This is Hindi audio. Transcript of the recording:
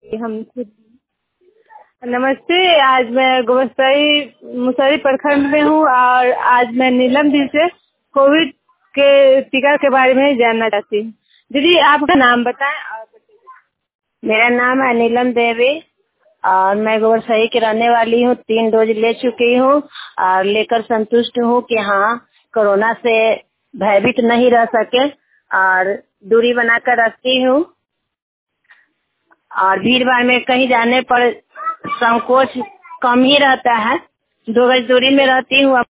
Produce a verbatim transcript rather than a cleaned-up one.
हम नमस्ते। आज मैं गोबरसही मुसहरी प्रखंड में हूँ और आज मैं नीलम दी से कोविड के टीका के बारे में जानना चाहती हूँ। दीदी आपका नाम बताएं। और मेरा नाम है नीलम देवी और मैं गोबरसही की रहने वाली हूँ। तीन डोज ले चुकी हूँ और लेकर संतुष्ट हूँ कि हाँ कोरोना से भयभीत नहीं रह सके और दूरी बनाकर रखती हूँ और भीड़ भाड़ में कहीं जाने पर संकोच कम ही रहता है। दो गज दूरी में रहती हूँ।